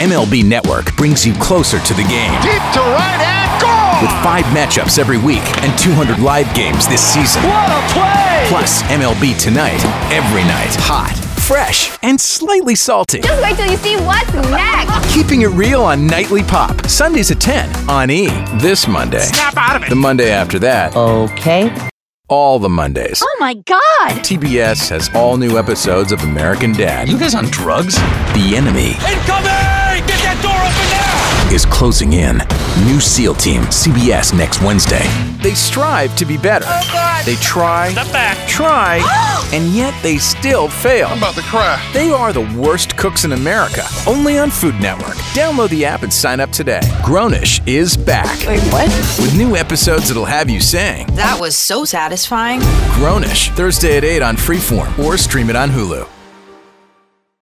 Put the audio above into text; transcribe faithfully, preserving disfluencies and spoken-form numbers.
M L B Network brings you closer to the game. Deep to right and goal! With five matchups every week and two hundred live games this season. What a play! Plus, M L B Tonight, every night. Hot, fresh, and slightly salty. Just wait till you see what's next. Keeping it real on Nightly Pop, Sundays at ten on E! This Monday. Snap out of it! The Monday after that. Okay. All the Mondays. Oh my God! T B S has all new episodes of American Dad. You guys on drugs? The Enemy Incoming! Get that door open now! is closing in. New SEAL Team, C B S next Wednesday. They strive to be better. Oh, God. They try, Step back. try, and yet they still fail. I'm about to cry. They are the worst cooks in America. Only on Food Network. Download the app and sign up today. Grownish is back. Wait, what? With new episodes that'll have you saying, That was so satisfying. Grownish, Thursday at eight on Freeform or stream it on Hulu.